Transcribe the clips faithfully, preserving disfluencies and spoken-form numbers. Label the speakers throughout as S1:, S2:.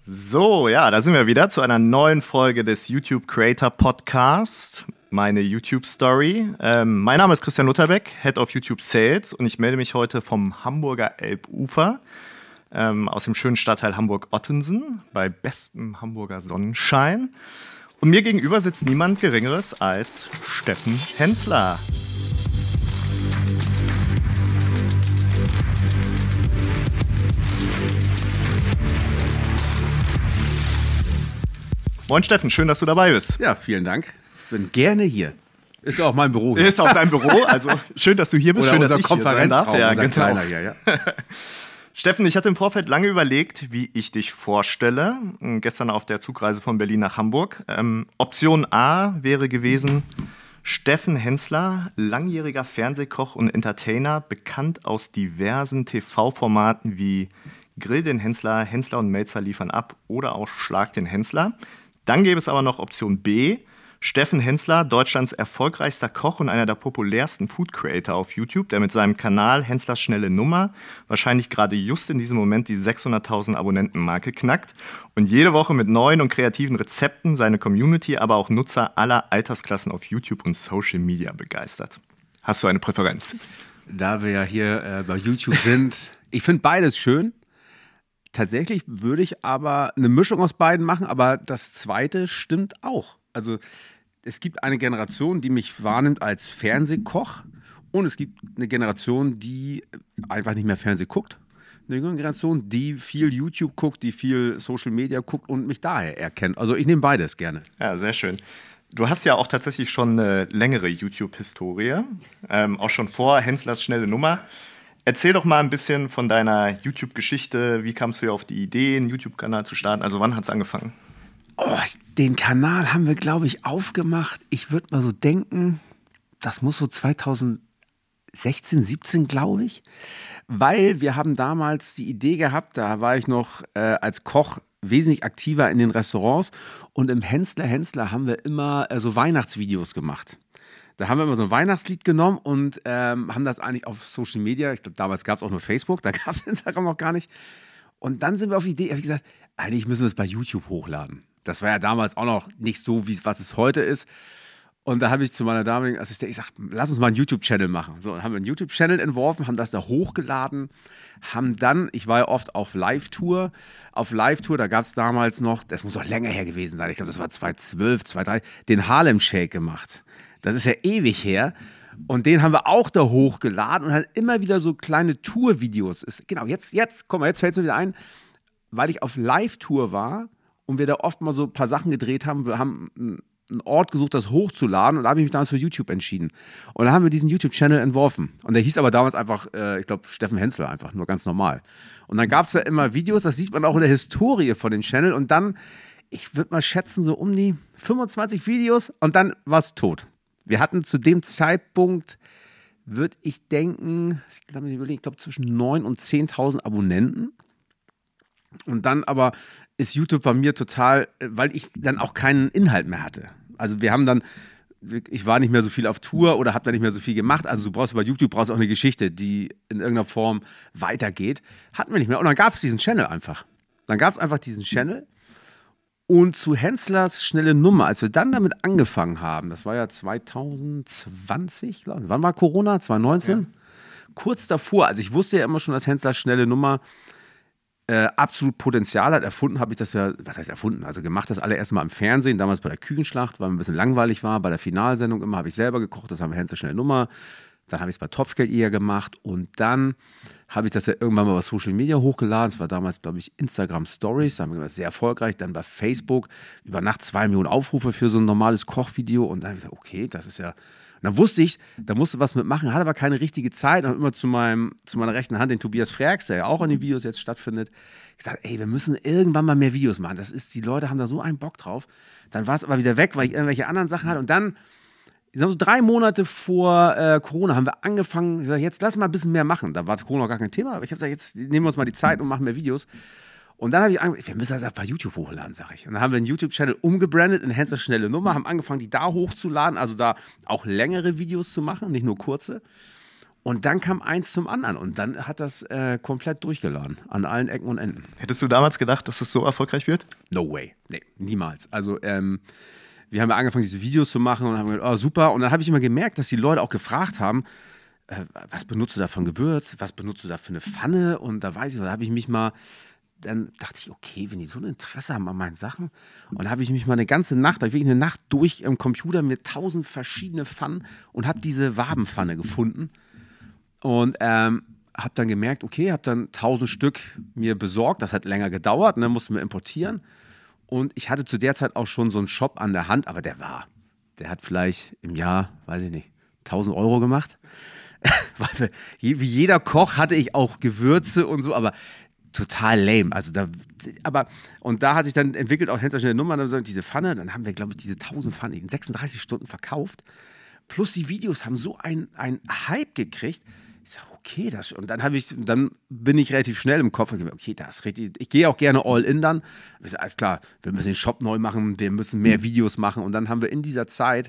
S1: So, ja, da sind wir wieder zu einer neuen Folge des YouTube Creator Podcast, meine YouTube-Story. Ähm, mein Name ist Christian Lutherbeck, Head of YouTube Sales, und ich melde mich heute vom Hamburger Elbufer, ähm, aus dem schönen Stadtteil Hamburg-Ottensen, bei bestem Hamburger Sonnenschein. Und mir gegenüber sitzt niemand Geringeres als Steffen Hensler. Moin Steffen, schön, dass du dabei bist.
S2: Ja, vielen Dank. Ich bin gerne hier. Ist auch mein Büro.
S1: Hier. Ist auch dein Büro, also schön, dass du hier bist,
S2: Oder
S1: schön, dass ich hier sein darf.
S2: Ja,
S1: genau.
S2: Kleiner hier, ja.
S1: Steffen, ich hatte im Vorfeld lange überlegt, wie ich dich vorstelle. Gestern auf der Zugreise von Berlin nach Hamburg. Ähm, Option A wäre gewesen, Steffen Hensler, langjähriger Fernsehkoch und Entertainer, bekannt aus diversen T V-Formaten wie Grill den Hensler, Hensler und Melzer liefern ab oder auch Schlag den Hensler. Dann gäbe es aber noch Option B, Steffen Hensler, Deutschlands erfolgreichster Koch und einer der populärsten Food Creator auf YouTube, der mit seinem Kanal Henslers schnelle Nummer wahrscheinlich gerade just in diesem Moment die sechshunderttausend Abonnenten-Marke knackt und jede Woche mit neuen und kreativen Rezepten seine Community, aber auch Nutzer aller Altersklassen auf YouTube und Social Media begeistert. Hast du eine Präferenz?
S2: Da wir ja hier äh, bei YouTube sind, ich finde beides schön. Tatsächlich würde ich aber eine Mischung aus beiden machen, aber das Zweite stimmt auch. Also es gibt eine Generation, die mich wahrnimmt als Fernsehkoch, und es gibt eine Generation, die einfach nicht mehr Fernseh guckt. Eine jüngere Generation, die viel YouTube guckt, die viel Social Media guckt und mich daher erkennt. Also ich nehme beides gerne.
S1: Ja, sehr schön. Du hast ja auch tatsächlich schon eine längere YouTube-Historie, ähm, auch schon vor Henslers schnelle Nummer. Erzähl doch mal ein bisschen von deiner YouTube-Geschichte. Wie kamst du ja auf die Idee, einen YouTube-Kanal zu starten? Also wann hat es angefangen?
S2: Oh, den Kanal haben wir, glaube ich, aufgemacht. Ich würde mal so denken, das muss so zweitausendsechzehn, siebzehn, glaube ich. Weil wir haben damals die Idee gehabt, da war ich noch äh, als Koch wesentlich aktiver in den Restaurants. Und im Hensler Hensler haben wir immer äh, so Weihnachtsvideos gemacht. Da haben wir immer so ein Weihnachtslied genommen und ähm, haben das eigentlich auf Social Media, ich glaube, damals gab es auch nur Facebook, da gab es Instagram noch gar nicht. Und dann sind wir auf die Idee, habe ich gesagt, eigentlich müssen wir es bei YouTube hochladen. Das war ja damals auch noch nicht so, wie was es heute ist. Und da habe ich zu meiner damaligen Assistentin, ich sagte, lass uns mal einen YouTube-Channel machen. So, dann haben wir einen YouTube-Channel entworfen, haben das da hochgeladen, haben dann, ich war ja oft auf Live-Tour, auf Live-Tour, da gab es damals noch, das muss auch länger her gewesen sein, ich glaube, das war zweitausendzwölf, zweitausenddreizehn, den Harlem Shake gemacht. Das ist ja ewig her. Und den haben wir auch da hochgeladen und halt immer wieder so kleine Tour-Videos. Ist, genau, jetzt, jetzt, komm mal, jetzt fällt es mir wieder ein, weil ich auf Live-Tour war und wir da oft mal so ein paar Sachen gedreht haben. Wir haben einen Ort gesucht, das hochzuladen, und da habe ich mich damals für YouTube entschieden. Und da haben wir diesen YouTube-Channel entworfen. Und der hieß aber damals einfach, äh, ich glaube, Steffen Hensler einfach, nur ganz normal. Und dann gab es da immer Videos, das sieht man auch in der Historie von dem Channel. Und dann, ich würde mal schätzen, so um die fünfundzwanzig Videos, und dann war es tot. Wir hatten zu dem Zeitpunkt, würde ich denken, ich glaube, ich glaube zwischen neuntausend und zehntausend Abonnenten. Und dann aber ist YouTube bei mir total, weil ich dann auch keinen Inhalt mehr hatte. Also wir haben dann, ich war nicht mehr so viel auf Tour oder habe da nicht mehr so viel gemacht. Also du brauchst bei YouTube brauchst auch eine Geschichte, die in irgendeiner Form weitergeht. Hatten wir nicht mehr. Und dann gab es diesen Channel einfach. Dann gab es einfach diesen Channel. Und zu Henslers schnelle Nummer, als wir dann damit angefangen haben, das war ja zweitausendzwanzig, glaube ich. Wann war Corona? zweitausendneunzehn? Ja. Kurz davor, also ich wusste ja immer schon, dass Henslers schnelle Nummer äh, absolut Potenzial hat. Erfunden habe ich das ja, was heißt erfunden? Also gemacht das allererst mal im Fernsehen, damals bei der Küchenschlacht, weil mir ein bisschen langweilig war. Bei der Finalsendung immer habe ich selber gekocht, das haben wir Henslers schnelle Nummer. Dann habe ich es bei Topfgeld eher gemacht und dann habe ich das ja irgendwann mal bei Social Media hochgeladen. Das war damals, glaube ich, Instagram Stories. Da haben wir gemacht, sehr erfolgreich. Dann bei Facebook über Nacht zwei Millionen Aufrufe für so ein normales Kochvideo. Und dann habe ich gesagt, okay, das ist ja. Und dann wusste ich, da musste was mitmachen, hatte aber keine richtige Zeit. Und habe immer zu, meinem, zu meiner rechten Hand den Tobias Frerks, der ja auch an den Videos jetzt stattfindet, gesagt, ey, wir müssen irgendwann mal mehr Videos machen. Das ist, die Leute haben da so einen Bock drauf. Dann war es aber wieder weg, weil ich irgendwelche anderen Sachen hatte. Und dann, ich sag so drei Monate vor äh, Corona haben wir angefangen, ich sag, jetzt lass mal ein bisschen mehr machen. Da war Corona noch gar kein Thema, aber ich habe gesagt, jetzt nehmen wir uns mal die Zeit und machen mehr Videos. Und dann habe ich angefangen, wir müssen das bei YouTube hochladen, sage ich. Und dann haben wir einen YouTube-Channel umgebrandet in Henslers schnelle Nummer, haben angefangen, die da hochzuladen, also da auch längere Videos zu machen, nicht nur kurze. Und dann kam eins zum anderen und dann hat das äh, komplett durchgeladen, an allen Ecken und Enden.
S1: Hättest du damals gedacht, dass es so erfolgreich wird?
S2: No way. Nee, niemals. Also, ähm, wir haben ja angefangen, diese Videos zu machen und haben gesagt, oh, super. Und dann habe ich immer gemerkt, dass die Leute auch gefragt haben, äh, was benutzt du da für ein Gewürz? Was benutzt du da für eine Pfanne? Und da weiß ich, da habe ich mich mal, dann dachte ich, okay, wenn die so ein Interesse haben an meinen Sachen. Und da habe ich mich mal eine ganze Nacht, da habe ich wirklich eine Nacht durch im Computer mit tausend verschiedene Pfannen und habe diese Wabenpfanne gefunden. Und ähm, habe dann gemerkt, okay, habe dann tausend Stück mir besorgt. Das hat länger gedauert, ne, mussten wir importieren. Und ich hatte zu der Zeit auch schon so einen Shop an der Hand, aber der war, der hat vielleicht im Jahr, weiß ich nicht, tausend Euro gemacht. Weil wie jeder Koch hatte ich auch Gewürze und so, aber total lame. Also da, aber, und da hat sich dann entwickelt auch Hensler schnelle Nummer, dann so, diese Pfanne, dann haben wir, glaube ich, diese tausend Pfannen in sechsunddreißig Stunden verkauft. Plus die Videos haben so einen Hype gekriegt. Ich sage, okay, das und dann habe ich, dann bin ich relativ schnell im Kopf. Okay, das ist richtig. Ich gehe auch gerne all in dann. Ich sage, alles klar, wir müssen den Shop neu machen, wir müssen mehr Videos machen. Und dann haben wir in dieser Zeit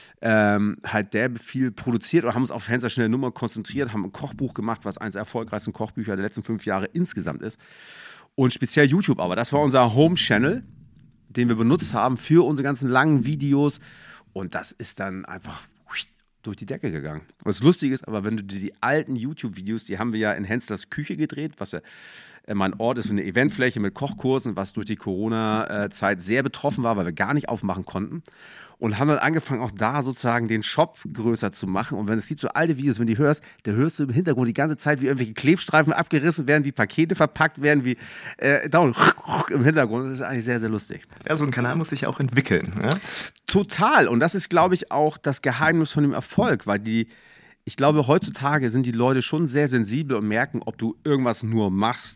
S2: ähm, halt der viel produziert und haben uns auf Hensler schnelle Nummer konzentriert, haben ein Kochbuch gemacht, was eines der erfolgreichsten Kochbücher der letzten fünf Jahre insgesamt ist. Und speziell YouTube, aber das war unser Home-Channel, den wir benutzt haben für unsere ganzen langen Videos. Und das ist dann einfach durch die Decke gegangen. Was lustig ist, aber wenn du dir die alten YouTube-Videos, die haben wir ja in Henslers Küche gedreht, was ja äh, mein Ort ist, eine Eventfläche mit Kochkursen, was durch die Corona-Zeit sehr betroffen war, weil wir gar nicht aufmachen konnten. Und haben dann angefangen, auch da sozusagen den Shop größer zu machen. Und wenn es gibt so alte Videos, wenn du die hörst, da hörst du im Hintergrund die ganze Zeit, wie irgendwelche Klebstreifen abgerissen werden, wie Pakete verpackt werden, wie äh, dauernd im Hintergrund. Das ist eigentlich sehr, sehr lustig.
S1: Ja, so ein Kanal muss sich auch entwickeln. Ja?
S2: Total. Und das ist, glaube ich, auch das Geheimnis von dem Erfolg, weil die, ich glaube, heutzutage sind die Leute schon sehr sensibel und merken, ob du irgendwas nur machst,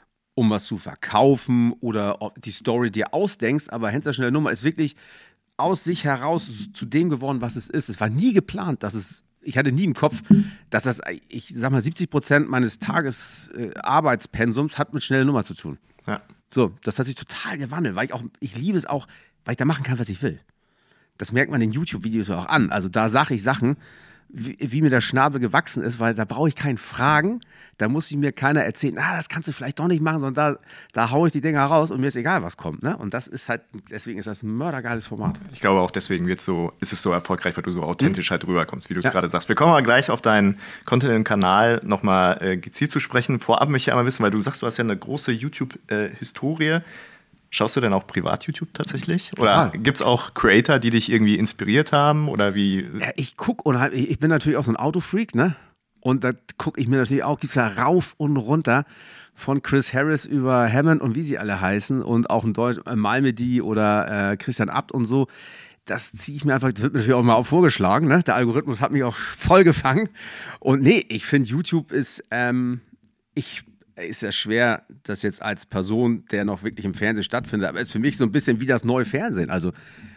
S2: um was zu verkaufen oder ob die Story dir ausdenkst. Aber Hensler schnelle Nummer ist wirklich aus sich heraus zu dem geworden, was es ist. Es war nie geplant, dass es, ich hatte nie im Kopf, dass das, ich sag mal, siebzig Prozent meines Tagesarbeitspensums äh, hat mit schnelle Nummer zu tun.
S1: Ja.
S2: So, das hat sich total gewandelt, weil ich auch, ich liebe es auch, weil ich da machen kann, was ich will. Das merkt man in YouTube-Videos auch an. Also da sage ich Sachen, wie, wie mir der Schnabel gewachsen ist, weil da brauche ich keinen Fragen, da muss ich mir keiner erzählen, ah, das kannst du vielleicht doch nicht machen, sondern da, da haue ich die Dinger raus und mir ist egal, was kommt. Ne? Und das ist halt, deswegen ist das ein mördergeiles Format.
S1: Ich glaube auch deswegen wird so, ist es so erfolgreich, weil du so authentisch mhm. halt rüberkommst, wie du es ja. gerade sagst. Wir kommen aber gleich auf deinen Content im Kanal nochmal äh, gezielt zu sprechen. Vorab möchte ich einmal wissen, weil du sagst, du hast ja eine große YouTube-Historie. Äh, Schaust du denn auch privat-YouTube tatsächlich? Oder gibt es auch Creator, die dich irgendwie inspiriert haben? Oder wie?
S2: Ja, ich gucke und halt, ich bin natürlich auch so ein Autofreak, ne? Und da gucke ich mir natürlich auch, gibt es ja rauf und runter von Chris Harris über Hammond und wie sie alle heißen und auch in Deutsch äh, Malmedy oder äh, Christian Abt und so. Das ziehe ich mir einfach, das wird mir natürlich auch mal auch vorgeschlagen, ne? Der Algorithmus hat mich auch voll gefangen. Und nee, ich finde, YouTube ist, ähm, ich ist ja schwer, das jetzt als Person, der noch wirklich im Fernsehen stattfindet, aber es ist für mich so ein bisschen wie das neue Fernsehen. Also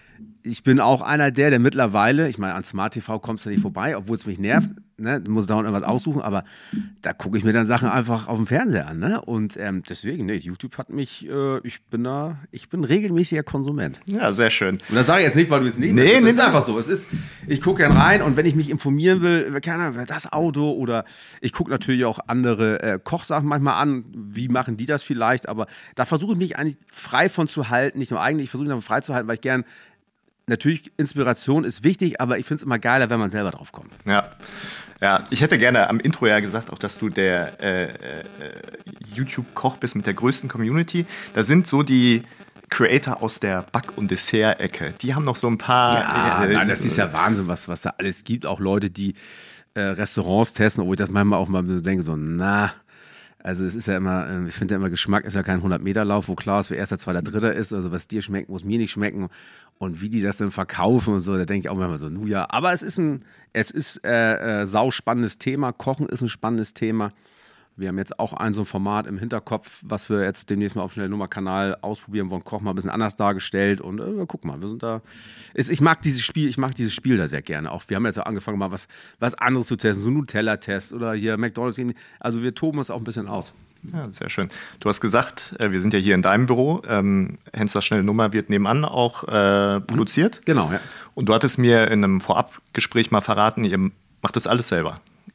S2: ich bin auch einer der, der mittlerweile, ich meine, an Smart T V kommst du nicht vorbei, obwohl es mich nervt, ne? Du musst dauernd irgendwas aussuchen, aber da gucke ich mir dann Sachen einfach auf dem Fernseher an, ne? Und ähm, deswegen, ne, YouTube hat mich, äh, ich bin da, ich bin regelmäßiger Konsument.
S1: Ja, sehr schön.
S2: Und das sage ich jetzt nicht, weil du jetzt nicht,
S1: nee,
S2: das
S1: nee,
S2: ist nee. einfach so. Es ist, ich gucke gern rein und wenn ich mich informieren will, keine Ahnung, das Auto oder ich gucke natürlich auch andere äh, Kochsachen manchmal an, wie machen die das vielleicht, aber da versuche ich mich eigentlich frei von zu halten, nicht nur eigentlich, ich versuche mich davon frei zu halten, weil ich gern natürlich, Inspiration ist wichtig, aber ich finde es immer geiler, wenn man selber drauf kommt.
S1: Ja. Ja, ich hätte gerne am Intro ja gesagt, auch dass du der äh, äh, YouTube-Koch bist mit der größten Community. Da sind so die Creator aus der Back- und Dessert-Ecke. Die haben noch so ein paar...
S2: Ja, äh, nein, das ist ja Wahnsinn, was, was da alles gibt. Auch Leute, die äh, Restaurants testen, obwohl ich das manchmal auch mal so denke, so, na... Also es ist ja immer, ich finde ja immer, Geschmack ist ja kein hundert-Meter-Lauf, wo klar ist, wer erster, zweiter, dritter ist. Also was dir schmeckt, muss mir nicht schmecken. Und wie die das dann verkaufen und so, da denke ich auch manchmal so, nu ja. Aber es ist ein, es ist äh, äh, sau spannendes Thema. Kochen ist ein spannendes Thema. Wir haben jetzt auch ein so ein Format im Hinterkopf, was wir jetzt demnächst mal auf Schnellnummer-Kanal ausprobieren wollen. Koch mal ein bisschen anders dargestellt und äh, guck mal, wir sind da. Ist, ich mag dieses Spiel, ich mag dieses Spiel da sehr gerne. Auch wir haben jetzt auch angefangen, mal was, was anderes zu testen, so Nutella-Test oder hier McDonald's. Also wir toben uns auch ein bisschen aus.
S1: Ja, sehr schön. Du hast gesagt, äh, wir sind ja hier in deinem Büro. Ähm, Henslers schnelle Nummer wird nebenan auch äh, produziert.
S2: Genau, ja.
S1: Und du hattest mir in einem Vorabgespräch mal verraten, ihr macht das alles selber.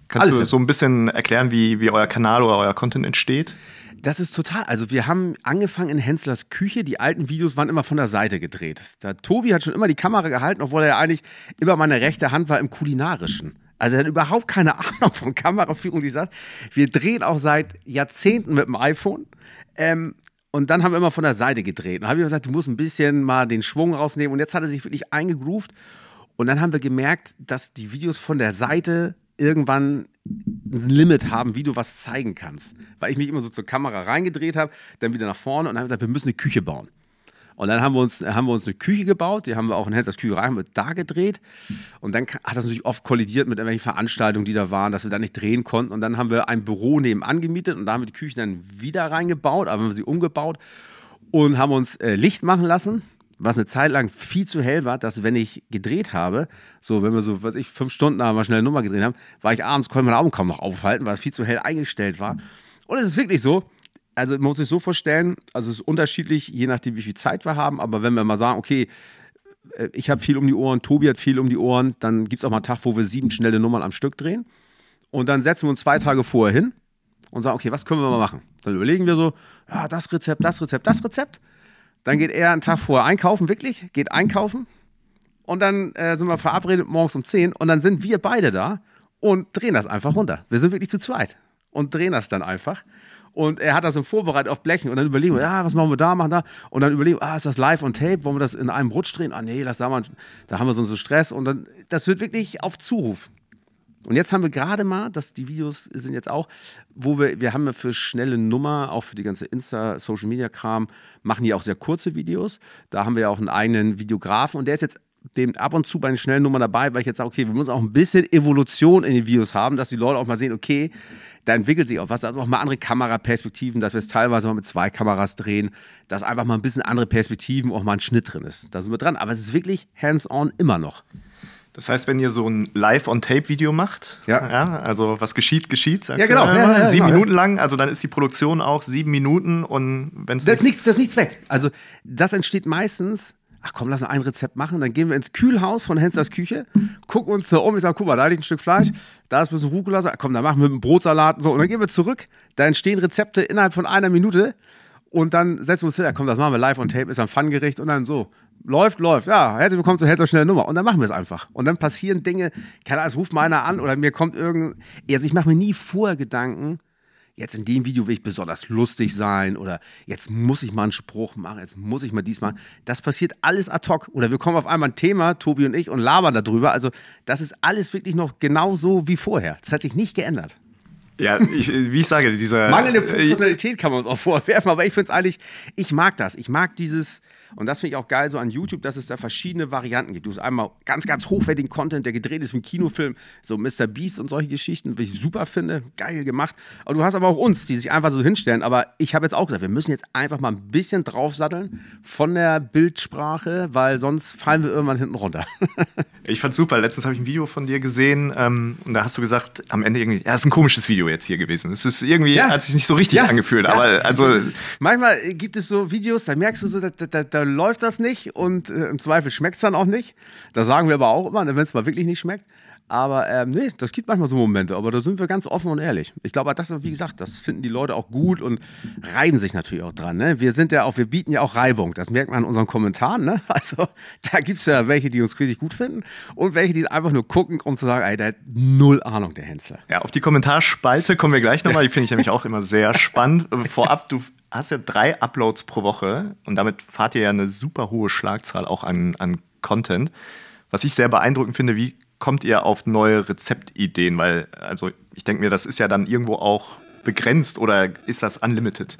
S1: Kannst
S2: Alles
S1: du
S2: jetzt.
S1: so ein bisschen erklären, wie, wie euer Kanal oder euer Content entsteht?
S2: Das ist total, also wir haben angefangen in Henslers Küche, die alten Videos waren immer von der Seite gedreht. Der Tobi hat schon immer die Kamera gehalten, obwohl er ja eigentlich immer meine rechte Hand war im Kulinarischen. Also er hat überhaupt keine Ahnung von Kameraführung, wie gesagt. Wir drehen auch seit Jahrzehnten mit dem iPhone. Ähm, und dann haben wir immer von der Seite gedreht. Und dann habe ich gesagt, du musst ein bisschen mal den Schwung rausnehmen. Und jetzt hat er sich wirklich eingegroovt. Und dann haben wir gemerkt, dass die Videos von der Seite irgendwann ein Limit haben, wie du was zeigen kannst. Weil ich mich immer so zur Kamera reingedreht habe, dann wieder nach vorne und dann haben wir gesagt, wir müssen eine Küche bauen. Und dann haben wir uns, haben wir uns eine Küche gebaut, die haben wir auch in Henslers Küche rein, haben wir da gedreht. Und dann hat das natürlich oft kollidiert mit irgendwelchen Veranstaltungen, die da waren, dass wir da nicht drehen konnten. Und dann haben wir ein Büro nebenan gemietet und da haben wir die Küche dann wieder reingebaut, aber haben wir sie umgebaut und haben uns äh, Licht machen lassen, was eine Zeit lang viel zu hell war, dass wenn ich gedreht habe, so wenn wir so, was ich, fünf Stunden mal schnell eine Nummer gedreht haben, war ich abends, konnte meine Augen kaum noch aufhalten, weil es viel zu hell eingestellt war. Und es ist wirklich so, also man muss sich so vorstellen, also es ist unterschiedlich, je nachdem wie viel Zeit wir haben, aber wenn wir mal sagen, okay, ich habe viel um die Ohren, Tobi hat viel um die Ohren, dann gibt es auch mal einen Tag, wo wir sieben schnelle Nummern am Stück drehen und dann setzen wir uns zwei Tage vorher hin und sagen, okay, was können wir mal machen? Dann überlegen wir so, ja, das Rezept, das Rezept, das Rezept. Dann geht er einen Tag vorher einkaufen, wirklich, geht einkaufen und dann äh, sind wir verabredet morgens um zehn und dann sind wir beide da und drehen das einfach runter. Wir sind wirklich zu zweit und drehen das dann einfach. Und er hat das so vorbereitet auf Blechen und dann überlegen wir, ja, was machen wir da, machen da und dann überlegen wir, ah, ist das live on tape, wollen wir das in einem Rutsch drehen? Ah, nee, lass da mal, da haben wir so einen Stress und dann, das wird wirklich auf Zuruf. Und jetzt haben wir gerade mal, dass die Videos sind jetzt auch, wo wir, wir haben ja für schnelle Nummer, auch für die ganze Insta, Social Media Kram, machen die auch sehr kurze Videos. Da haben wir ja auch einen eigenen Videografen und der ist jetzt dem ab und zu bei den schnellen Nummern dabei, weil ich jetzt sage, okay, wir müssen auch ein bisschen Evolution in den Videos haben, dass die Leute auch mal sehen, okay, da entwickelt sich auch was, also auch mal andere Kameraperspektiven, dass wir es teilweise mal mit zwei Kameras drehen, dass einfach mal ein bisschen andere Perspektiven, auch mal ein Schnitt drin ist. Da sind wir dran, aber es ist wirklich hands-on immer noch.
S1: Das heißt, wenn ihr so ein Live-on-Tape-Video macht,
S2: ja.
S1: Ja, also was geschieht, geschieht, sagst
S2: ja, genau.
S1: du ja,
S2: ja, ja,
S1: sieben
S2: genau,
S1: Minuten lang, also dann ist die Produktion auch sieben Minuten und wenn es
S2: das ist nichts, das ist nichts weg. Also das entsteht meistens, ach komm, lass uns ein Rezept machen, dann gehen wir ins Kühlhaus von Henslers Küche, gucken uns da um, ich sage, guck mal, da liegt ein Stück Fleisch, da ist ein bisschen Rucola, sag, komm, dann machen wir einen Brotsalat und so und dann gehen wir zurück, da entstehen Rezepte innerhalb von einer Minute und dann setzen wir uns hin, komm, das machen wir live on tape, ist ein Pfannengericht und dann so. Läuft, läuft, ja, herzlich willkommen zu Henslers schnelle Nummer. Und dann machen wir es einfach. Und dann passieren Dinge, keine Ahnung, es ruft mal einer an oder mir kommt irgendein, also ich mache mir nie vorher Gedanken, jetzt in dem Video will ich besonders lustig sein oder jetzt muss ich mal einen Spruch machen, jetzt muss ich mal dies machen. Das passiert alles ad hoc. Oder wir kommen auf einmal ein Thema, Tobi und ich, und labern darüber. Also das ist alles wirklich noch genauso wie vorher. Das hat sich nicht geändert.
S1: Ja, ich, wie ich sage, dieser...
S2: Mangelnde Professionalität kann man uns auch vorwerfen, aber ich finde es eigentlich, ich mag das. Ich mag dieses, und das finde ich auch geil so an YouTube, dass es da verschiedene Varianten gibt. Du hast einmal ganz, ganz hochwertigen Content, der gedreht ist wie ein Kinofilm, so Mister Beast und solche Geschichten, die ich super finde, geil gemacht. Aber du hast aber auch uns, die sich einfach so hinstellen. Aber ich habe jetzt auch gesagt, wir müssen jetzt einfach mal ein bisschen draufsatteln von der Bildsprache, weil sonst fallen wir irgendwann hinten runter.
S1: Ich fand's super. Letztens habe ich ein Video von dir gesehen ähm, und da hast du gesagt, am Ende irgendwie, ja, es ist ein komisches Video jetzt hier gewesen. Es ist irgendwie, ja. hat sich nicht so richtig ja. angefühlt. Ja. Aber also
S2: ist, manchmal gibt es so Videos, da merkst du so, da, da, da läuft das nicht und äh, im Zweifel schmeckt es dann auch nicht. Das sagen wir aber auch immer, wenn es mal wirklich nicht schmeckt. Aber ähm, nee, das gibt manchmal so Momente, aber da sind wir ganz offen und ehrlich. Ich glaube, das, wie gesagt, das finden die Leute auch gut und reiben sich natürlich auch dran. Ne? Wir sind ja auch, wir bieten ja auch Reibung. Das merkt man an unseren Kommentaren. Ne? Also da gibt es ja welche, die uns richtig gut finden und welche, die einfach nur gucken, um zu sagen, ey, der hat null Ahnung, der Hensler.
S1: Ja, auf die Kommentarspalte kommen wir gleich nochmal. Die finde ich nämlich auch immer sehr spannend. Vorab, du hast ja drei Uploads pro Woche und damit fahrt ihr ja eine super hohe Schlagzahl auch an, an Content. Was ich sehr beeindruckend finde, wie kommt ihr auf neue Rezeptideen? Weil, also ich denke mir, das ist ja dann irgendwo auch begrenzt oder ist das unlimited?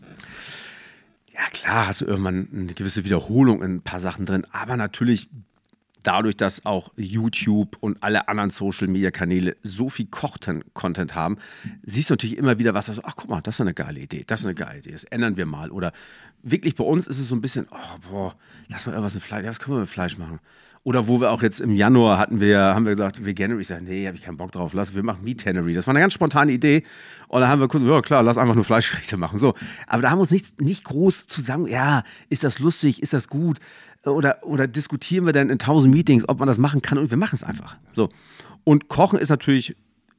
S2: Ja klar, hast du irgendwann eine gewisse Wiederholung in ein paar Sachen drin, aber natürlich dadurch, dass auch YouTube und alle anderen Social-Media-Kanäle so viel Koch-Content haben, siehst du natürlich immer wieder was, was ach guck mal, das ist eine geile Idee, das ist eine geile Idee, das ändern wir mal. Oder wirklich bei uns ist es so ein bisschen, oh boah, lass mal irgendwas mit Fleisch, ja, was können wir mit Fleisch machen? Oder wo wir auch jetzt im Januar hatten wir, haben wir gesagt, Veganery. Ich sage, nee, habe ich keinen Bock drauf, lass, wir machen Meatanery. Das war eine ganz spontane Idee. Und dann haben wir gesagt, ja klar, lass einfach nur Fleischgerichte machen. So. Aber da haben wir uns nicht, nicht groß zusammen, ja, ist das lustig, ist das gut? Oder, oder diskutieren wir dann in tausend Meetings, ob man das machen kann und wir machen es einfach. So. Und Kochen ist natürlich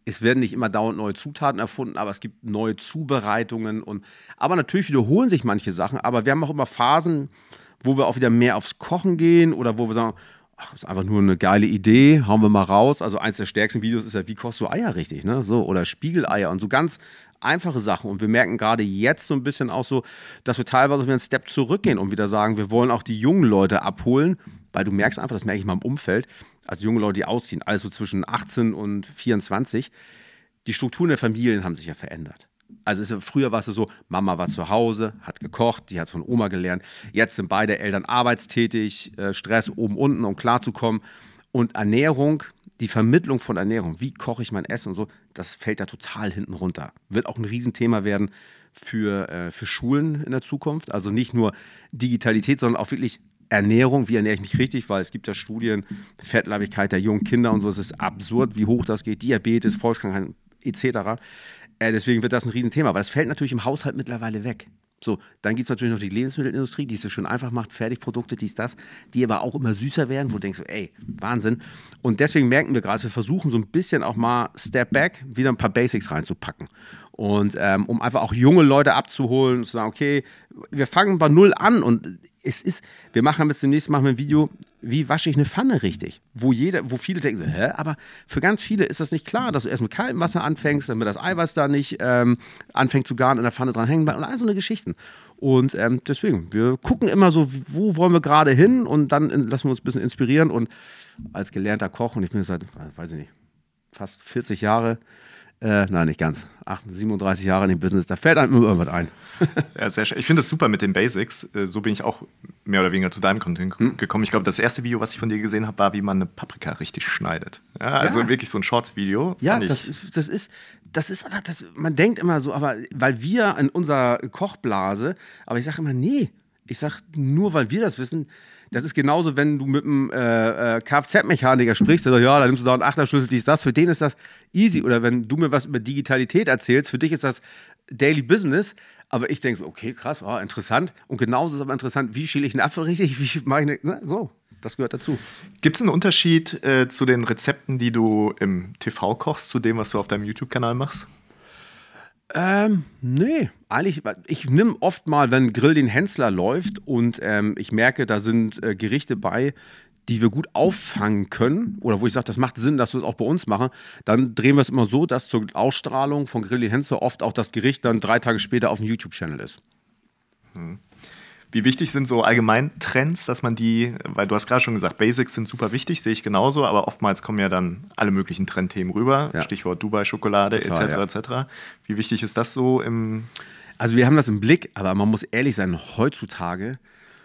S2: es werden nicht immer dauernd neue Zutaten erfunden, aber es gibt neue Zubereitungen. Und, aber natürlich wiederholen sich manche Sachen. Aber wir haben auch immer Phasen, wo wir auch wieder mehr aufs Kochen gehen oder wo wir sagen, ach, das ist einfach nur eine geile Idee, hauen wir mal raus. Also eins der stärksten Videos ist ja, wie kochst du Eier richtig, ne? So, oder Spiegeleier und so ganz einfache Sachen. Und wir merken gerade jetzt so ein bisschen auch so, dass wir teilweise wieder einen Step zurückgehen und wieder sagen, wir wollen auch die jungen Leute abholen, weil du merkst einfach, das merke ich mal im Umfeld, also junge Leute, die ausziehen, also zwischen achtzehn und vierundzwanzig, die Strukturen der Familien haben sich ja verändert. Also es, früher war es so, Mama war zu Hause, hat gekocht, die hat es von Oma gelernt. Jetzt sind beide Eltern arbeitstätig, äh, Stress oben, unten, um klarzukommen. Und Ernährung, die Vermittlung von Ernährung, wie koche ich mein Essen und so, das fällt da total hinten runter. Wird auch ein Riesenthema werden für, äh, für Schulen in der Zukunft. Also nicht nur Digitalität, sondern auch wirklich Ernährung, wie ernähre ich mich richtig, weil es gibt ja Studien, Fettleibigkeit der jungen Kinder und so, es ist absurd, wie hoch das geht, Diabetes, Volkskrankheiten et cetera. Äh, deswegen wird das ein Riesenthema, aber das fällt natürlich im Haushalt mittlerweile weg. So, dann gibt es natürlich noch die Lebensmittelindustrie, die es so schön einfach macht, Fertigprodukte, dies, das, die aber auch immer süßer werden, wo du denkst, ey, Wahnsinn. Und deswegen merken wir gerade, wir versuchen so ein bisschen auch mal Step Back, wieder ein paar Basics reinzupacken. Und ähm, um einfach auch junge Leute abzuholen und zu sagen, okay, wir fangen bei Null an und es ist, wir machen jetzt demnächst machen wir ein Video, wie wasche ich eine Pfanne richtig? Wo jeder, wo viele denken, hä? Aber für ganz viele ist das nicht klar, dass du erst mit kaltem Wasser anfängst, damit das Eiweiß da nicht ähm, anfängt zu garen, in der Pfanne dran hängen bleibt und all so eine Geschichten. Und ähm, deswegen, wir gucken immer so, wo wollen wir gerade hin und dann lassen wir uns ein bisschen inspirieren. Und als gelernter Koch, und ich bin seit, weiß ich nicht, fast vierzig Jahre, Äh, nein, nicht ganz. siebenunddreißig Jahre in dem Business, da fällt einem immer irgendwas ein.
S1: Ja, sehr schön. Ich finde das super mit den Basics. So bin ich auch mehr oder weniger zu deinem Content hm. gekommen. Ich glaube, das erste Video, was ich von dir gesehen habe, war, wie man eine Paprika richtig schneidet. Ja, also ja. Wirklich so ein Shorts-Video.
S2: Ja, das ist, das ist, das ist aber, das, man denkt immer so, aber weil wir in unserer Kochblase, aber ich sage immer, nee, ich sage nur, weil wir das wissen. Das ist genauso, wenn du mit einem äh, äh, Kfz-Mechaniker sprichst, der sagt, ja, da nimmst du da einen Achterschlüssel, dies, das, für den ist das easy. Oder wenn du mir was über Digitalität erzählst, für dich ist das Daily Business. Aber ich denke so, okay, krass, oh, interessant. Und genauso ist aber interessant, wie schäle ich einen Apfel richtig, wie mache ich eine, ne? So, das gehört dazu.
S1: Gibt es einen Unterschied äh, zu den Rezepten, die du im T V kochst, zu dem, was du auf deinem YouTube-Kanal machst?
S2: Ähm, nee, eigentlich, ich nehme oft mal, wenn Grill den Hensler läuft und ähm, ich merke, da sind äh, Gerichte bei, die wir gut auffangen können oder wo ich sage, das macht Sinn, dass wir es auch bei uns machen, dann drehen wir es immer so, dass zur Ausstrahlung von Grill den Hensler oft auch das Gericht dann drei Tage später auf dem YouTube-Channel ist.
S1: Hm. Wie wichtig sind so allgemein Trends, dass man die, weil du hast gerade schon gesagt, Basics sind super wichtig, sehe ich genauso, aber oftmals kommen ja dann alle möglichen Trendthemen rüber, ja. Stichwort Dubai-Schokolade et cetera ja. et cetera. Wie wichtig ist das so im...
S2: Also wir haben das im Blick, aber man muss ehrlich sein, heutzutage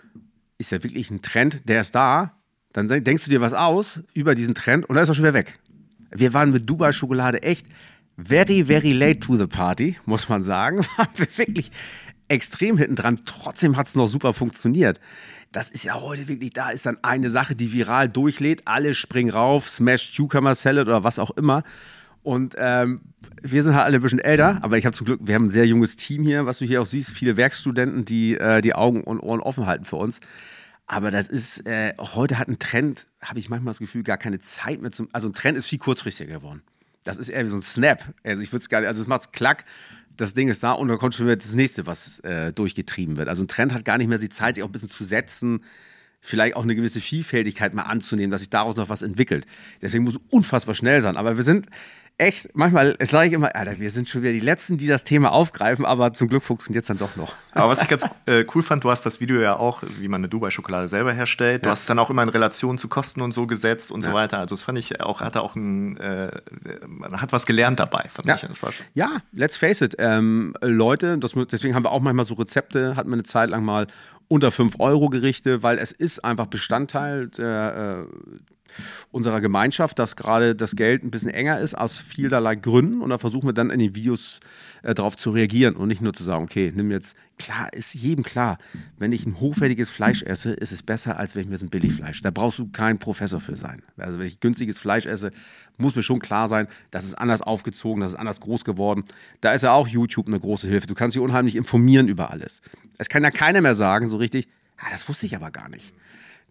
S2: ist ja wirklich ein Trend, der ist da, dann denkst du dir was aus über diesen Trend und dann ist er schon wieder weg. Wir waren mit Dubai-Schokolade echt very, very late to the party, muss man sagen. Waren wir wirklich extrem hinten dran. Trotzdem hat es noch super funktioniert. Das ist ja heute wirklich, da ist dann eine Sache, die viral durchlädt. Alle springen rauf, Smashed Cucumber Salad oder was auch immer. Und ähm, wir sind halt alle ein bisschen älter, aber ich habe zum Glück, wir haben ein sehr junges Team hier, was du hier auch siehst, viele Werkstudenten, die äh, die Augen und Ohren offen halten für uns. Aber das ist, äh, heute hat ein Trend, habe ich manchmal das Gefühl, gar keine Zeit mehr zum, also ein Trend ist viel kurzfristiger geworden. Das ist eher wie so ein Snap. Also ich würde es gar nicht, also es macht Klack, das Ding ist da und dann kommt schon wieder das nächste, was äh, durchgetrieben wird. Also ein Trend hat gar nicht mehr die Zeit, sich auch ein bisschen zu setzen, vielleicht auch eine gewisse Vielfältigkeit mal anzunehmen, dass sich daraus noch was entwickelt. Deswegen muss es unfassbar schnell sein. Aber wir sind echt, manchmal sage ich immer, Alter, wir sind schon wieder die Letzten, die das Thema aufgreifen, aber zum Glück funktioniert es dann doch noch.
S1: Aber was ich ganz äh, cool fand, du hast das Video ja auch, wie man eine Dubai-Schokolade selber herstellt. Du ja. hast es dann auch immer in Relation zu Kosten und so gesetzt und ja. so weiter. Also das fand ich auch, hatte auch ein, äh, man hat was gelernt dabei, fand
S2: ja.
S1: ich. Das war schon.
S2: Ja, let's face it, ähm, Leute, das, deswegen haben wir auch manchmal so Rezepte, hatten wir eine Zeit lang mal unter fünf Euro Gerichte, weil es ist einfach Bestandteil der, äh, unserer Gemeinschaft, dass gerade das Geld ein bisschen enger ist, aus vielerlei Gründen. Und da versuchen wir dann in den Videos äh, darauf zu reagieren und nicht nur zu sagen, okay, nimm jetzt, klar, ist jedem klar, wenn ich ein hochwertiges Fleisch esse, ist es besser, als wenn ich mir so ein Billigfleisch. Da brauchst du kein Professor für sein. Also wenn ich günstiges Fleisch esse, muss mir schon klar sein, das ist anders aufgezogen, das ist anders groß geworden. Da ist ja auch YouTube eine große Hilfe. Du kannst dich unheimlich informieren über alles. Es kann ja keiner mehr sagen, so richtig, ah, das wusste ich aber gar nicht.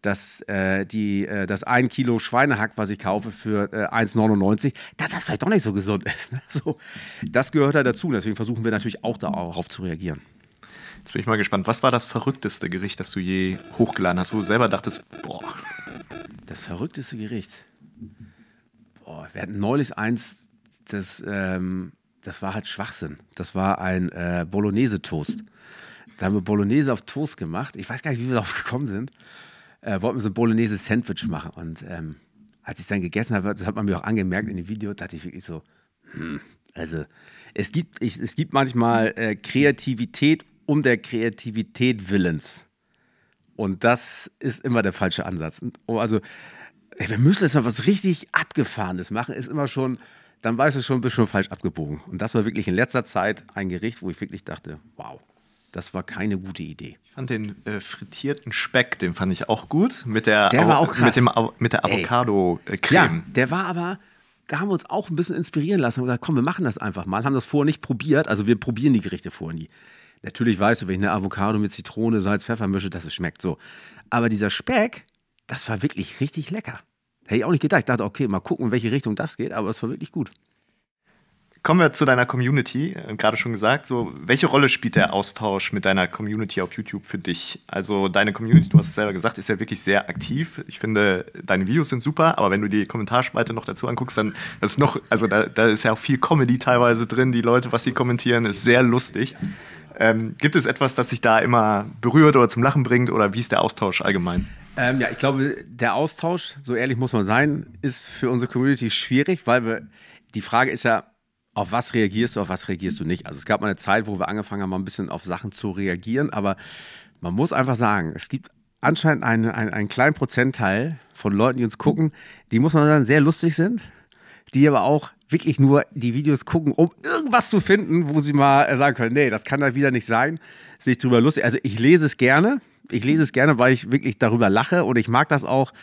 S2: dass äh, die, äh, das ein Kilo Schweinehack, was ich kaufe, für äh, eins neunundneunzig, dass das vielleicht doch nicht so gesund ist. Ne? So, das gehört da dazu. Deswegen versuchen wir natürlich auch darauf zu reagieren.
S1: Jetzt bin ich mal gespannt. Was war das verrückteste Gericht, das du je hochgeladen hast, wo du selber dachtest, boah.
S2: Das verrückteste Gericht? Boah, wir hatten neulich eins, das, ähm, das war halt Schwachsinn. Das war ein äh, Bolognese-Toast. Da haben wir Bolognese auf Toast gemacht. Ich weiß gar nicht, wie wir darauf gekommen sind. Äh, wollten wir so ein Bolognese-Sandwich machen. Und ähm, als ich es dann gegessen habe, das hat man mir auch angemerkt in dem Video, dachte ich wirklich so, hm, also es gibt, ich, es gibt manchmal äh, Kreativität um der Kreativität willens. Und das ist immer der falsche Ansatz. Und, also, wir müssen jetzt mal was richtig Abgefahrenes machen, ist immer schon, dann weißt du schon, bist schon falsch abgebogen. Und das war wirklich in letzter Zeit ein Gericht, wo ich wirklich dachte, wow, das war keine gute Idee.
S1: Ich fand den äh, frittierten Speck, den fand ich auch gut. Mit der,
S2: der war auch krass.
S1: Mit, dem, mit der Avocado-Creme.
S2: Ja, der war aber, da haben wir uns auch ein bisschen inspirieren lassen und gesagt, komm, wir machen das einfach mal. Haben das vorher nicht probiert, also wir probieren die Gerichte vorher nie. Natürlich weißt du, wenn ich eine Avocado mit Zitrone, Salz, Pfeffer mische, dass es schmeckt so. Aber dieser Speck, das war wirklich richtig lecker. Hätte ich auch nicht gedacht. Ich dachte, okay, mal gucken, in welche Richtung das geht, aber es war wirklich gut.
S1: Kommen wir zu deiner Community. Gerade schon gesagt, so, welche Rolle spielt der Austausch mit deiner Community auf YouTube für dich? Also deine Community, du hast es selber gesagt, ist ja wirklich sehr aktiv. Ich finde, deine Videos sind super, aber wenn du die Kommentarspalte noch dazu anguckst, dann ist noch, also da, da ist ja auch viel Comedy teilweise drin. Die Leute, was sie kommentieren, ist sehr lustig. Ähm, gibt es etwas, das dich da immer berührt oder zum Lachen bringt oder wie ist der Austausch allgemein?
S2: Ähm, ja, ich glaube, der Austausch, so ehrlich muss man sein, ist für unsere Community schwierig, weil wir, die Frage ist ja, auf was reagierst du, auf was reagierst du nicht? Also es gab mal eine Zeit, wo wir angefangen haben, mal ein bisschen auf Sachen zu reagieren, aber man muss einfach sagen, es gibt anscheinend einen, einen, einen kleinen Prozentteil von Leuten, die uns gucken, die, muss man sagen, sehr lustig sind, die aber auch wirklich nur die Videos gucken, um irgendwas zu finden, wo sie mal sagen können, nee, das kann da wieder nicht sein, sich drüber lustig. Also ich lese es gerne, ich lese es gerne, weil ich wirklich darüber lache und ich mag das auch.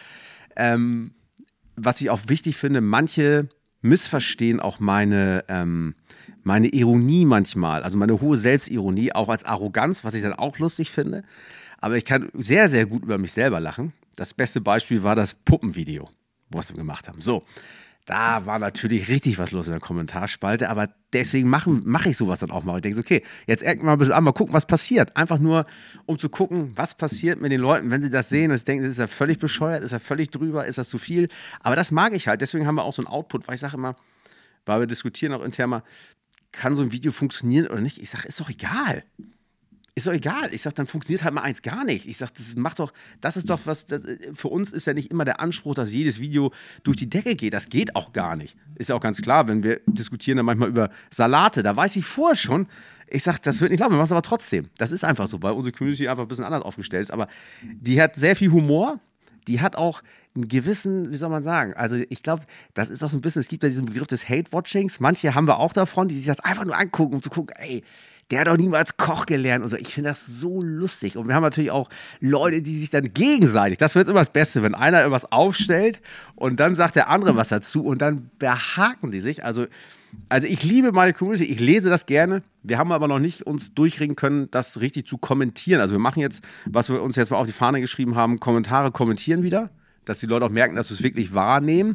S2: Ähm, was ich auch wichtig finde, manche missverstehen auch meine, ähm, meine Ironie manchmal, also meine hohe Selbstironie, auch als Arroganz, was ich dann auch lustig finde. Aber ich kann sehr, sehr gut über mich selber lachen. Das beste Beispiel war das Puppenvideo, was wir gemacht haben. So. Da war natürlich richtig was los in der Kommentarspalte, aber deswegen mache mach ich sowas dann auch mal. Ich denke so, okay, jetzt eckt mal ein bisschen an, mal gucken, was passiert. Einfach nur, um zu gucken, was passiert mit den Leuten, wenn sie das sehen und sie denken, ist er völlig bescheuert, ist er völlig drüber, ist das zu viel? Aber das mag ich halt, deswegen haben wir auch so einen Output, weil ich sage immer, weil wir diskutieren auch intern mal, kann so ein Video funktionieren oder nicht? Ich sage, ist doch egal. Ist doch egal. Ich sage, dann funktioniert halt mal eins gar nicht. Ich sage, das macht doch, das ist doch was, das, für uns ist ja nicht immer der Anspruch, dass jedes Video durch die Decke geht. Das geht auch gar nicht. Ist ja auch ganz klar, wenn wir diskutieren dann manchmal über Salate, da weiß ich vorher schon, ich sage, das wird nicht laufen, wir machen es aber trotzdem. Das ist einfach so, weil unsere Community einfach ein bisschen anders aufgestellt ist. Aber die hat sehr viel Humor, die hat auch einen gewissen, wie soll man sagen, also ich glaube, das ist auch so ein bisschen, es gibt ja diesen Begriff des Hate-Watchings, manche haben wir auch davon, die sich das einfach nur angucken, um zu gucken, ey, der hat doch niemals Koch gelernt und so. Ich finde das so lustig. Und wir haben natürlich auch Leute, die sich dann gegenseitig, das wird immer das Beste, wenn einer irgendwas aufstellt und dann sagt der andere was dazu und dann behaken die sich. Also, also ich liebe meine Community, ich lese das gerne. Wir haben aber noch nicht uns durchringen können, das richtig zu kommentieren. Also wir machen jetzt, was wir uns jetzt mal auf die Fahne geschrieben haben, Kommentare kommentieren wieder, dass die Leute auch merken, dass wir es wirklich wahrnehmen.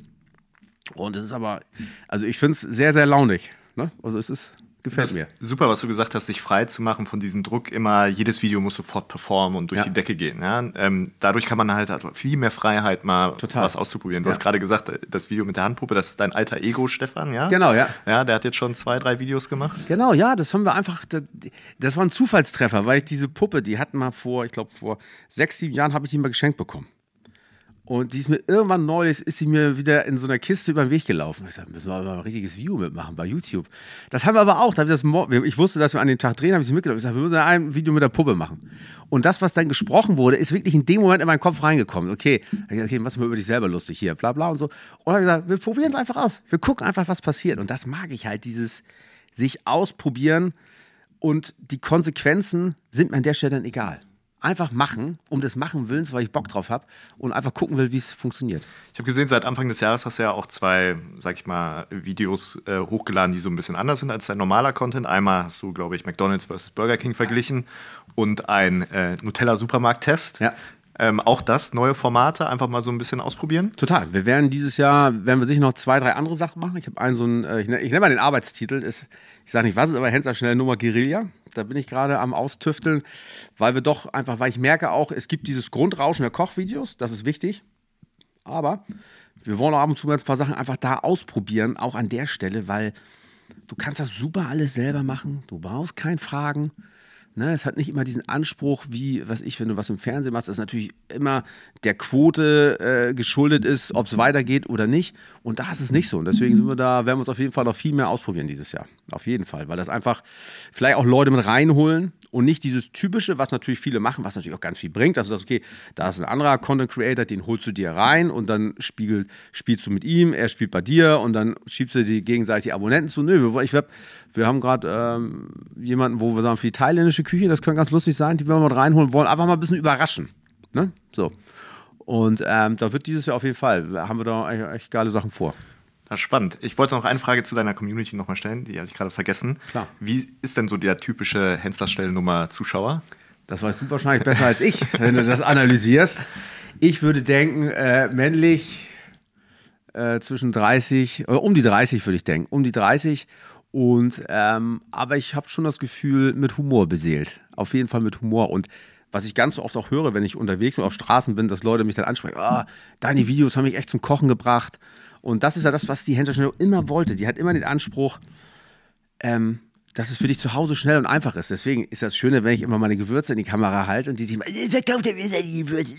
S2: Und es ist aber, also ich finde es sehr, sehr launig. Ne? Also es ist... Gefällt
S1: das
S2: mir.
S1: Super, was du gesagt hast, sich frei zu machen von diesem Druck, immer jedes Video muss sofort performen und durch
S2: ja.
S1: die Decke gehen. Ja? Ähm, dadurch kann man halt viel mehr Freiheit, mal
S2: Total.
S1: was auszuprobieren. Du
S2: ja.
S1: hast gerade gesagt, das Video mit der Handpuppe, das ist dein alter Ego, Stefan, ja?
S2: Genau, ja.
S1: Ja, der hat jetzt schon zwei, drei Videos gemacht.
S2: Genau, ja, das haben wir einfach, das, das war ein Zufallstreffer, weil ich diese Puppe, die hatten mal vor, ich glaube vor sechs, sieben Jahren habe ich die mal geschenkt bekommen. Und die ist mir irgendwann neu, ist sie mir wieder in so einer Kiste über den Weg gelaufen. Ich sagte, müssen wir mal ein richtiges Video mitmachen bei YouTube. Das haben wir aber auch. Da das, ich wusste, dass wir an dem Tag drehen, habe ich sie mitgenommen. Ich sagte, wir müssen ein Video mit der Puppe machen. Und das, was dann gesprochen wurde, ist wirklich in dem Moment in meinen Kopf reingekommen. Okay, okay, was ist mir über dich selber lustig hier, bla bla und so. Und dann habe ich gesagt, wir probieren es einfach aus. Wir gucken einfach, was passiert. Und das mag ich halt, dieses sich ausprobieren. Und die Konsequenzen sind mir an der Stelle dann egal. Einfach machen, um des Machen Willens, weil ich Bock drauf habe und einfach gucken will, wie es funktioniert.
S1: Ich habe gesehen, seit Anfang des Jahres hast du ja auch zwei, sag ich mal, Videos äh, hochgeladen, die so ein bisschen anders sind als dein normaler Content. Einmal hast du, glaube ich, McDonald's versus Burger King verglichen und ein äh, Nutella-Supermarkt-Test.
S2: Ja.
S1: Ähm, auch das, neue Formate, einfach mal so ein bisschen ausprobieren?
S2: Total. Wir werden dieses Jahr, werden wir sicher noch zwei, drei andere Sachen machen. Ich habe einen so einen, ich nenne, ich nenne mal den Arbeitstitel, ist, ich sage nicht was, ist aber Hensler schnelle Nummer Guerilla. Da bin ich gerade am Austüfteln, weil wir doch einfach, weil ich merke auch, es gibt dieses Grundrauschen der Kochvideos, das ist wichtig. Aber wir wollen auch ab und zu mal ein paar Sachen einfach da ausprobieren, auch an der Stelle, weil du kannst das super alles selber machen. Du brauchst kein Fragen. Ne, es hat nicht immer diesen Anspruch, wie, was ich, wenn du was im Fernsehen machst, das natürlich immer der Quote äh, geschuldet ist, ob es weitergeht oder nicht. Und da ist es nicht so. Und deswegen sind wir da, werden wir uns auf jeden Fall noch viel mehr ausprobieren dieses Jahr. Auf jeden Fall. Weil das einfach vielleicht auch Leute mit reinholen und nicht dieses Typische, was natürlich viele machen, was natürlich auch ganz viel bringt. Also, das okay, da ist ein anderer Content Creator, den holst du dir rein und dann spiegel, spielst du mit ihm, er spielt bei dir und dann schiebst du die gegenseitig die Abonnenten zu. Nö, ich hab, wir haben gerade ähm, jemanden, wo wir sagen, für die thailändische Küche, das könnte ganz lustig sein, die wir mal reinholen wollen, einfach mal ein bisschen überraschen. Ne? So. Und ähm, da wird dieses Jahr auf jeden Fall, haben wir da echt, echt geile Sachen vor.
S1: Das ist spannend. Ich wollte noch eine Frage zu deiner Community nochmal stellen, die hatte ich gerade vergessen.
S2: Klar.
S1: Wie ist denn so der typische Hensler-Stellnummer-Zuschauer?
S2: Das weißt du wahrscheinlich besser als ich, wenn du das analysierst. Ich würde denken, äh, männlich äh, zwischen dreißig, oder um die dreißig würde ich denken, um die dreißig. Und, ähm, aber ich habe schon das Gefühl, mit Humor beseelt. Auf jeden Fall mit Humor. Und was ich ganz oft auch höre, wenn ich unterwegs und auf Straßen bin, dass Leute mich dann ansprechen, oh, deine Videos haben mich echt zum Kochen gebracht. Und das ist ja das, was die Hensler schnell immer wollte. Die hat immer den Anspruch, ähm, dass es für dich zu Hause schnell und einfach ist. Deswegen ist das Schöne, wenn ich immer meine Gewürze in die Kamera halte und die sich mal, verkauft ihr die Gewürze?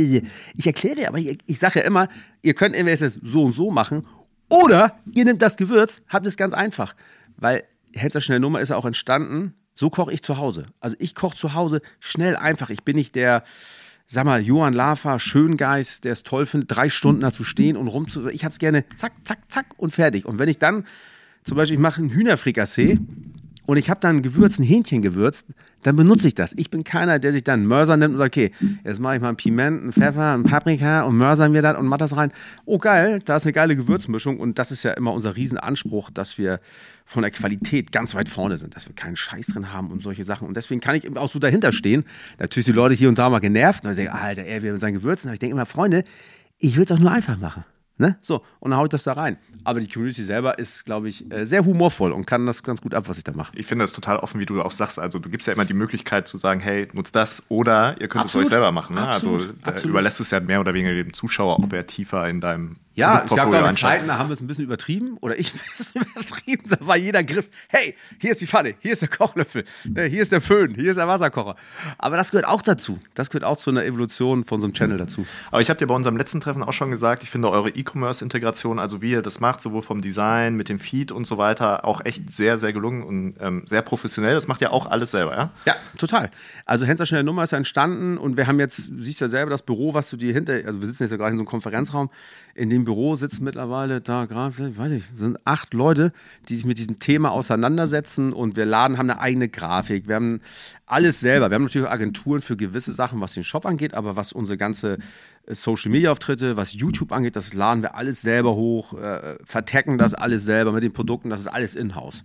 S2: Ich erkläre dir, aber ich, ich sage ja immer, ihr könnt entweder das so und so machen oder ihr nehmt das Gewürz, habt es ganz einfach. Weil Hensler schnelle Nummer ist ja auch entstanden, so koche ich zu Hause. Also ich koche zu Hause schnell einfach. Ich bin nicht der, sag mal, Johann Lafer, Schöngeist, der es toll findet, drei Stunden da zu stehen und rumzu... Ich habe es gerne zack, zack, zack und fertig. Und wenn ich dann, zum Beispiel, ich mache ein Hühnerfrikassee und ich habe dann ein Gewürz, ein Hähnchen gewürzt, dann benutze ich das. Ich bin keiner, der sich dann einen Mörser nimmt und sagt, okay, jetzt mache ich mal einen Piment, einen Pfeffer, einen Paprika und mörsern wir das und mache das rein. Oh geil, da ist eine geile Gewürzmischung und das ist ja immer unser Riesenanspruch, dass wir von der Qualität ganz weit vorne sind, dass wir keinen Scheiß drin haben und solche Sachen. Und deswegen kann ich eben auch so dahinter stehen. Natürlich sind die Leute hier und da mal genervt und sagen, Alter, er will mit seinen Gewürzen. Aber ich denke immer, Freunde, ich will es doch nur einfach machen. Ne? So, und dann haue ich das da rein. Aber die Community selber ist, glaube ich, sehr humorvoll und kann das ganz gut ab, was ich da mache.
S1: Ich finde das total offen, wie du auch sagst. Also du gibst ja immer die Möglichkeit zu sagen, hey, nutzt das oder ihr könnt
S2: Absolut.
S1: es euch selber machen. Ne?
S2: Absolut.
S1: Also
S2: Absolut.
S1: überlässt es ja mehr oder weniger dem Zuschauer, ob er tiefer in deinem
S2: Ja, es gab glaube ich
S1: anschaut.
S2: Zeiten, da haben wir es ein bisschen übertrieben oder ich ein bisschen übertrieben. Da war jeder Griff, hey, hier ist die Pfanne, hier ist der Kochlöffel, hier ist der Föhn, hier ist der Wasserkocher. Aber das gehört auch dazu. Das gehört auch zu einer Evolution von so einem Channel dazu.
S1: Aber ich habe dir bei unserem letzten Treffen auch schon gesagt, ich finde eure E-Commerce-Integration, also wie ihr das macht, sowohl vom Design, mit dem Feed und so weiter, auch echt sehr, sehr gelungen und ähm, sehr professionell. Das macht ja auch alles selber, ja?
S2: Ja, total. Also Hensler schnelle Nummer ist ja entstanden und wir haben jetzt, du siehst ja selber das Büro, was du dir hinter, also wir sitzen jetzt ja gerade in so einem Konferenzraum, in dem Büro sitzen mittlerweile da gerade, weiß ich, sind acht Leute, die sich mit diesem Thema auseinandersetzen und wir laden, haben eine eigene Grafik, wir haben alles selber. Wir haben natürlich Agenturen für gewisse Sachen, was den Shop angeht, aber was unsere ganze Social-Media-Auftritte, was YouTube angeht, das laden wir alles selber hoch, äh, vertecken das alles selber mit den Produkten, das ist alles in-house.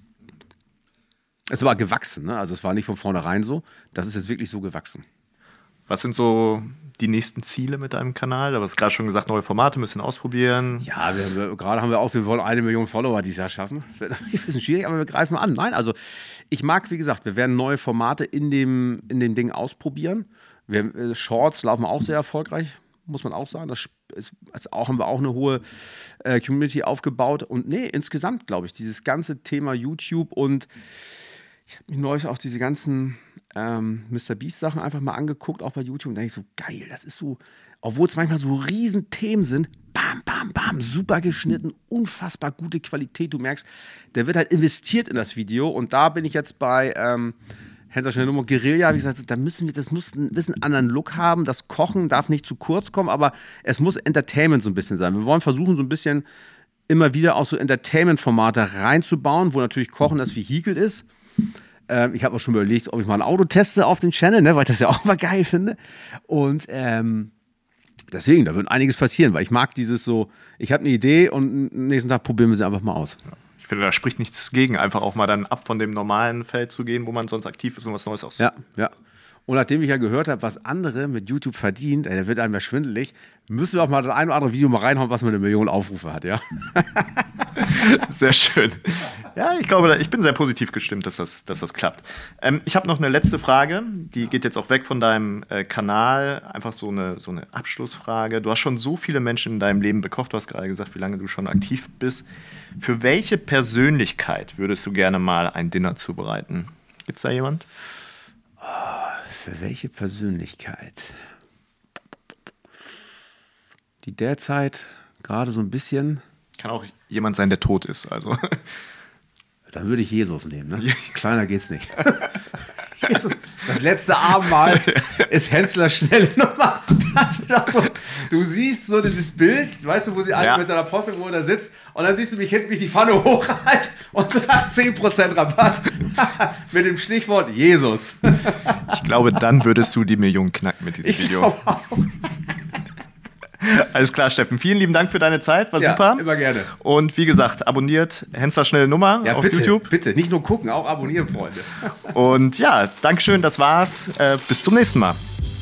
S2: Es war gewachsen, ne? Also es war nicht von vornherein so, das ist jetzt wirklich so gewachsen.
S1: Was sind so die nächsten Ziele mit deinem Kanal? Du hast gerade schon gesagt, neue Formate, ein bisschen ausprobieren.
S2: Ja, wir, wir, gerade haben wir auch, wir wollen eine Million Follower dieses Jahr schaffen. Wird ein bisschen schwierig, aber wir greifen an. Nein, also ich mag, wie gesagt, wir werden neue Formate in dem, in dem Ding ausprobieren. Wir, äh, Shorts laufen auch sehr erfolgreich, muss man auch sagen. Das ist, also auch, haben wir auch eine hohe äh, Community aufgebaut. Und nee, insgesamt, glaube ich, dieses ganze Thema YouTube und ich habe mich neulich auch diese ganzen ähm, Mister Beast Sachen einfach mal angeguckt, auch bei YouTube. Und da denke ich so, geil, das ist so, obwohl es manchmal so riesen Themen sind, bam, bam, bam, super geschnitten, unfassbar gute Qualität. Du merkst, der wird halt investiert in das Video. Und da bin ich jetzt bei ähm, Hensler schnelle Nummer Guerilla, habe ich gesagt, da müssen wir, das muss ein bisschen anderen Look haben. Das Kochen darf nicht zu kurz kommen, aber es muss Entertainment so ein bisschen sein. Wir wollen versuchen, so ein bisschen immer wieder auch so Entertainment-Formate reinzubauen, wo natürlich Kochen das Vehikel ist. Ähm, ich habe auch schon überlegt, ob ich mal ein Auto teste auf dem Channel, ne, weil ich das ja auch mal geil finde. Und ähm, deswegen, da wird einiges passieren, weil ich mag dieses so, ich habe eine Idee und am nächsten Tag probieren wir sie einfach mal aus.
S1: Ja. Ich finde, da spricht nichts gegen, einfach auch mal dann ab von dem normalen Feld zu gehen, wo man sonst aktiv ist und was Neues auszuprobieren.
S2: Ja, ja. Und nachdem ich ja gehört habe, was andere mit YouTube verdienen, ey, da wird einem ja schwindelig, müssen wir auch mal das ein oder andere Video mal reinhauen, was mit eine Million Aufrufe hat, ja?
S1: Sehr schön. Ja, ich glaube, ich bin sehr positiv gestimmt, dass das, dass das klappt. Ähm, ich habe noch eine letzte Frage, die geht jetzt auch weg von deinem äh, Kanal. Einfach so eine, so eine Abschlussfrage. Du hast schon so viele Menschen in deinem Leben bekocht. Du hast gerade gesagt, wie lange du schon aktiv bist. Für welche Persönlichkeit würdest du gerne mal ein Dinner zubereiten? Gibt es da jemand?
S2: Oh, für welche Persönlichkeit? Die derzeit gerade so ein bisschen...
S1: Kann auch jemand sein, der tot ist, also...
S2: Dann würde ich Jesus nehmen, ne? Kleiner geht's nicht. Jesus, das letzte Abendmahl ist Hensler schnelle Nummer. Das wird auch so, du siehst so dieses Bild, weißt du, wo sie ja. mit seiner Apostelruhe da sitzt und dann siehst du mich hinten mich die Pfanne hochhalten und sagt zehn Prozent Rabatt mit dem Stichwort Jesus.
S1: Ich glaube, dann würdest du die Million knacken mit diesem ich Video. Auch. Alles klar, Steffen. Vielen lieben Dank für deine Zeit. War
S2: ja,
S1: super.
S2: Immer gerne.
S1: Und wie gesagt, abonniert Hensler schnelle Nummer ja, auf
S2: bitte,
S1: YouTube.
S2: Bitte, nicht nur gucken, auch abonnieren, Freunde.
S1: Und ja, Dankeschön, das war's. Äh, bis zum nächsten Mal.